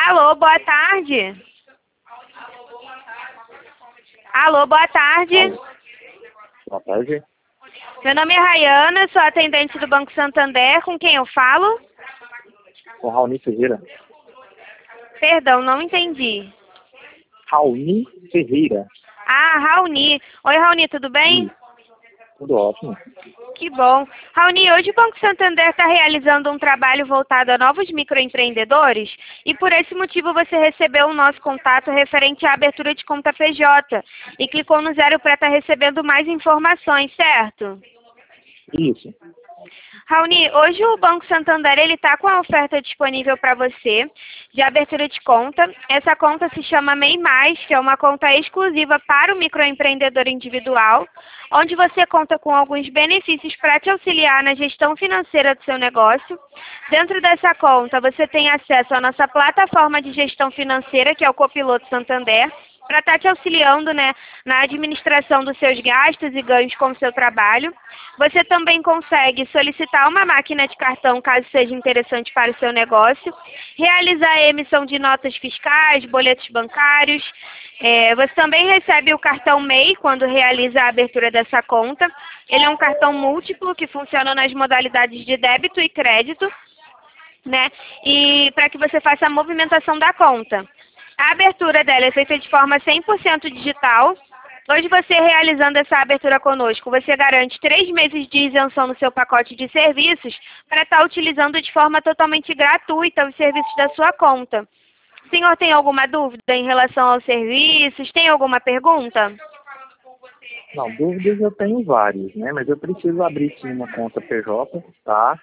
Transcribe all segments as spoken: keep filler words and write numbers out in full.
Alô, boa tarde. Alô, boa tarde. Alô. Boa tarde. Meu nome é Rayana, sou atendente do Banco Santander. Com quem eu falo? Com Raoni Ferreira. Perdão, não entendi. Raoni Ferreira. Ah, Raoni. Oi, Raoni, tudo bem? Sim. Tudo ótimo. Que bom. Raoni, hoje o Banco Santander está realizando um trabalho voltado a novos microempreendedores e por esse motivo você recebeu o nosso contato referente à abertura de conta P J e clicou no zero para estar recebendo mais informações, certo? Isso. Raoni, hoje o Banco Santander ele está com a oferta disponível para você de abertura de conta. Essa conta se chama MEI Mais, que é uma conta exclusiva para o microempreendedor individual, onde você conta com alguns benefícios para te auxiliar na gestão financeira do seu negócio. Dentro dessa conta, você tem acesso à nossa plataforma de gestão financeira, que é o Copiloto Santander, para estar te auxiliando, né, na administração dos seus gastos e ganhos com o seu trabalho. Você também consegue solicitar uma máquina de cartão, caso seja interessante para o seu negócio, realizar a emissão de notas fiscais, boletos bancários. É, você também recebe o cartão MEI quando realiza a abertura dessa conta. Ele é um cartão múltiplo que funciona nas modalidades de débito e crédito, né, e para que você faça a movimentação da conta. A abertura dela é feita de forma cem por cento digital. Hoje você realizando essa abertura conosco, você garante três meses de isenção no seu pacote de serviços para estar utilizando de forma totalmente gratuita os serviços da sua conta. O senhor tem alguma dúvida em relação aos serviços? Tem alguma pergunta? Não, dúvidas eu tenho várias, né? Mas eu preciso abrir sim uma conta P J, tá?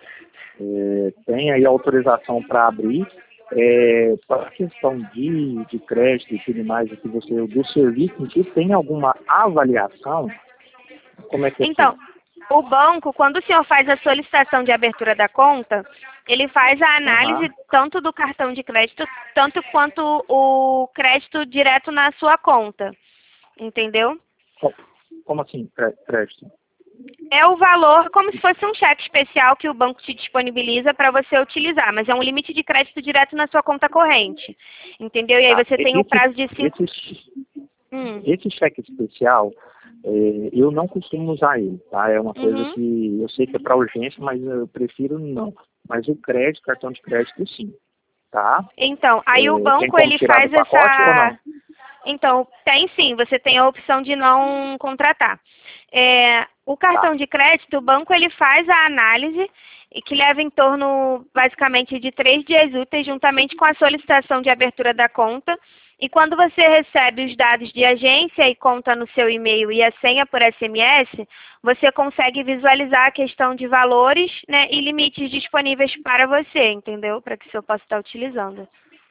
É, tem aí autorização para abrir. É, para a questão de, de crédito e tudo mais que você, do serviço em si, tem alguma avaliação? Como é que é? Então, o banco, quando o senhor faz a solicitação de abertura da conta, ele faz a análise Uhum. tanto do cartão de crédito, tanto quanto o crédito direto na sua conta. Entendeu? Como assim, crédito? É o valor como se fosse um cheque especial que o banco te disponibiliza para você utilizar, mas é um limite de crédito direto na sua conta corrente. Entendeu? E aí Tá. você tem um Esse, prazo de cinco... esse, Hum. esse cheque especial, é, eu não costumo usar ele, tá? É uma coisa Uhum. que eu sei que é para urgência, mas eu prefiro não. Mas o crédito, cartão de crédito, sim, tá? Então, aí É, o tem banco como ele tirar do faz pacote ou essa... não? Então, tem sim, você tem a opção de não contratar. É, o cartão Tá. de crédito, o banco ele faz a análise e que leva em torno, basicamente, de três dias úteis, juntamente com a solicitação de abertura da conta. E quando você recebe os dados de agência e conta no seu e-mail e a senha por S M S, você consegue visualizar a questão de valores, né, e limites disponíveis para você, entendeu? Para que o senhor possa estar utilizando.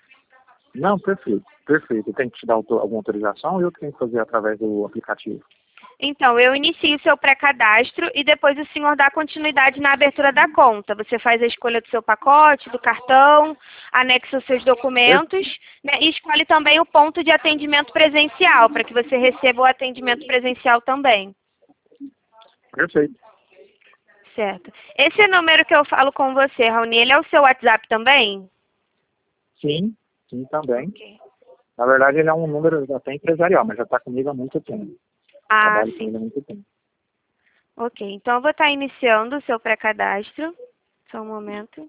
Não, perfeito, perfeito. Eu tenho que te dar auto- alguma autorização ou eu tenho que fazer através do aplicativo? Então, eu inicio o seu pré-cadastro e depois o senhor dá continuidade na abertura da conta. Você faz a escolha do seu pacote, do cartão, anexa os seus documentos, né, e escolhe também o ponto de atendimento presencial, para que você receba o atendimento presencial também. Perfeito. Certo. Esse número que eu falo com você, Raoni, ele é o seu WhatsApp também? Sim, sim também. Ok. Na verdade, ele é um número até empresarial, mas já está comigo há muito tempo. Ah, Trabalho com sim. ele há muito tempo. Ok, então eu vou estar iniciando o seu pré-cadastro. Só um momento.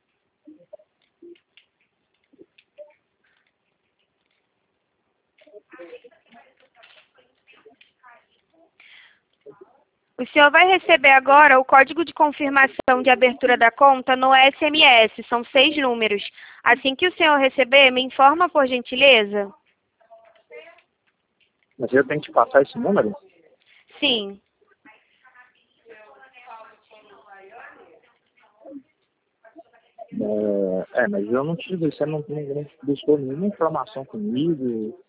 O senhor vai receber agora o código de confirmação de abertura da conta no S M S. São seis números. Assim que o senhor receber, me informa, por gentileza? Mas eu tenho que te passar esse número? Sim. É, é, mas eu não tive, você não, não, não buscou nenhuma informação comigo.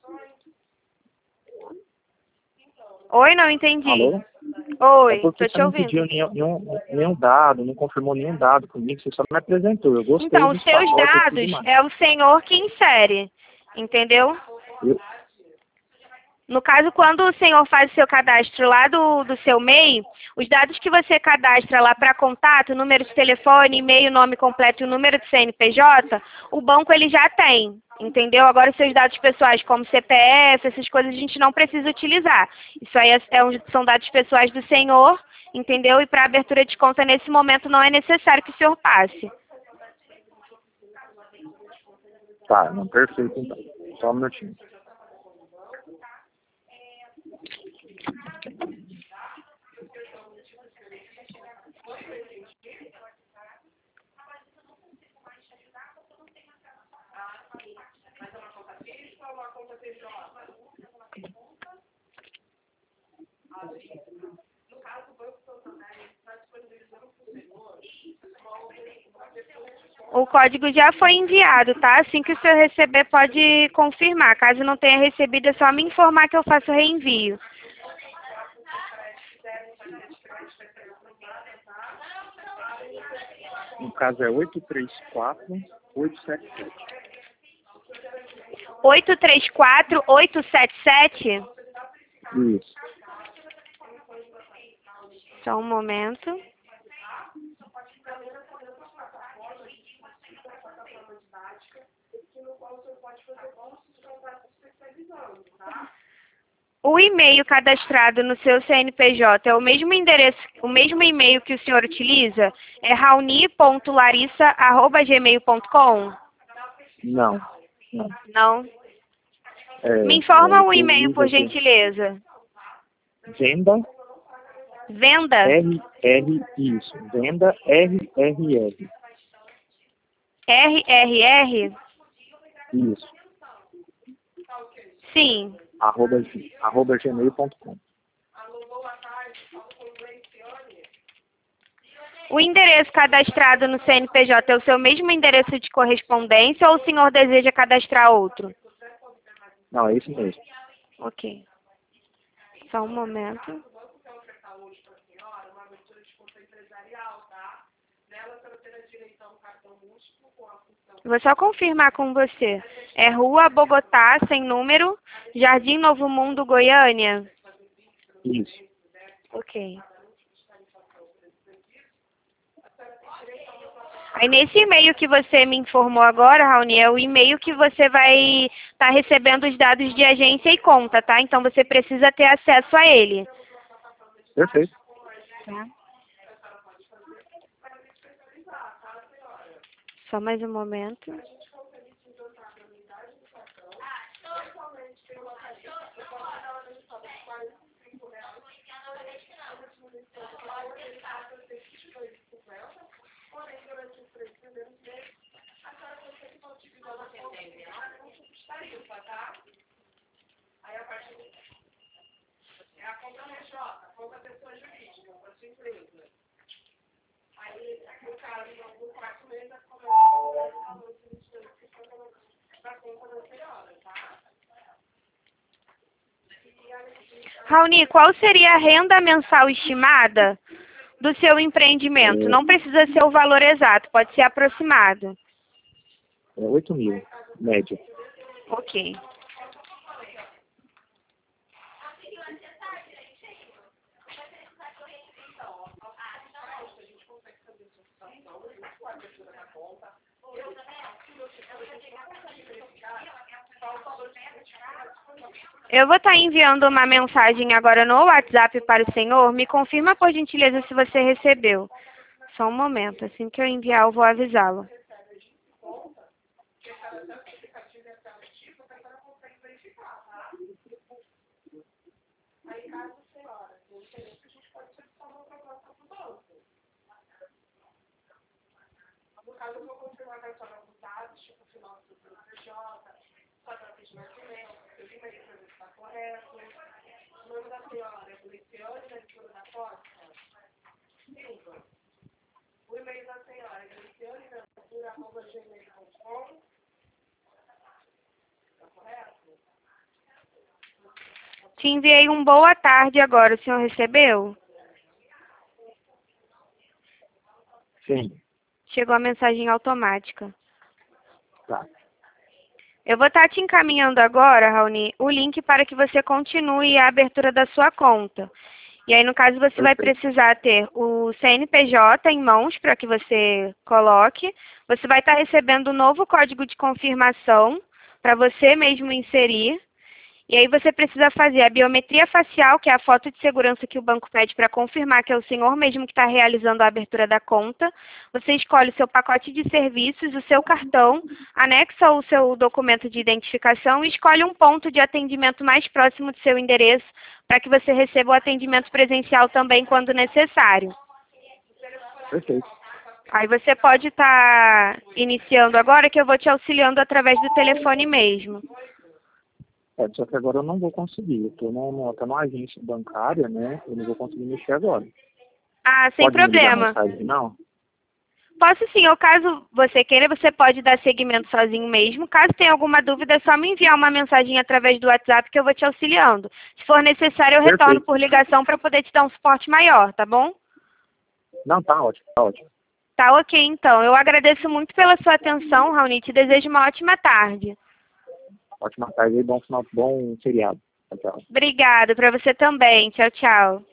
Oi, não entendi. Alô? É Oi, porque tô você te não ouvindo. pediu nenhum, nenhum, nenhum dado, não confirmou nenhum dado comigo, você só me apresentou. Eu gostei Então, os dos seus pacotes e tudo dados mais. é o senhor que insere, entendeu? Eu, No caso, quando o senhor faz o seu cadastro lá do, do seu M E I, os dados que você cadastra lá para contato, número de telefone, e-mail, nome completo e o número de C N P J, o banco ele já tem, entendeu? Agora, os seus dados pessoais, como C P F, essas coisas a gente não precisa utilizar. Isso aí é, é um, são dados pessoais do senhor, entendeu? E para abertura de conta, nesse momento, não é necessário que o senhor passe. Tá, não, perfeito então. Só um minutinho. O código já foi enviado, tá? Assim que o senhor receber, pode confirmar. Caso não tenha recebido, é só me informar que eu faço o reenvio. No caso é oito três quatro, oito sete sete. oito três quatro, oito sete sete? Isso. Só um momento. O e-mail cadastrado no seu C N P J é o mesmo endereço, o mesmo e-mail que o senhor utiliza? É raoni ponto larissa arroba gmail ponto com? Não, não. Não? É, Me informa é, o e-mail, por inclusive, gentileza. Venda Venda? R R, isso. Venda R R R. R R R? Isso. Sim. Arroba, arroba gmail ponto com. O endereço cadastrado no C N P J é o seu mesmo endereço de correspondência ou o senhor deseja cadastrar outro? Não, é isso mesmo. Ok. Só um momento. Vou só confirmar com você. É Rua Bogotá, sem número, Jardim Novo Mundo, Goiânia? Isso. Ok. Aí nesse e-mail que você me informou agora, Raoni, é o e-mail que você vai estar tá recebendo os dados de agência e conta, tá? Então você precisa ter acesso a ele. Perfeito. Tá? Só mais um momento. Raoni, qual seria a renda mensal estimada do seu empreendimento? É, Não precisa ser o valor exato, pode ser aproximado. é oito mil, média. Ok. Eu vou estar enviando uma mensagem agora no WhatsApp para o senhor. Me confirma, por gentileza, se você recebeu. Só um momento. Assim que eu enviar, eu vou avisá-lo. Te enviei um boa tarde agora. O senhor recebeu? Sim. Chegou a mensagem automática. Tá. Eu vou estar te encaminhando agora, Raoni, o link para que você continue a abertura da sua conta. E aí, no caso, você vai precisar ter o C N P J em mãos para que você coloque. Você vai estar recebendo um novo código de confirmação para você mesmo inserir. E aí você precisa fazer a biometria facial, que é a foto de segurança que o banco pede para confirmar que é o senhor mesmo que está realizando a abertura da conta. Você escolhe o seu pacote de serviços, o seu cartão, anexa o seu documento de identificação e escolhe um ponto de atendimento mais próximo do seu endereço para que você receba o atendimento presencial também quando necessário. Perfeito. Aí você pode estar iniciando agora, que eu vou te auxiliando através do telefone mesmo. É, só que agora eu não vou conseguir. Eu estou numa, tô numa agência bancária, né? Eu não vou conseguir mexer agora. Ah, sem Pode me ligar problema. mais tarde, não? Posso sim, ou caso você queira, você pode dar seguimento sozinho mesmo. Caso tenha alguma dúvida, é só me enviar uma mensagem através do WhatsApp que eu vou te auxiliando. Se for necessário, eu retorno Perfeito. por ligação para poder te dar um suporte maior, tá bom? Não, tá ótimo, tá ótimo. Tá ok, então. Eu agradeço muito pela sua atenção, Raoni, e te desejo uma ótima tarde. Ótima tarde e bom final, bom feriado. Tchau, tchau. Obrigada, para você também. Tchau, tchau.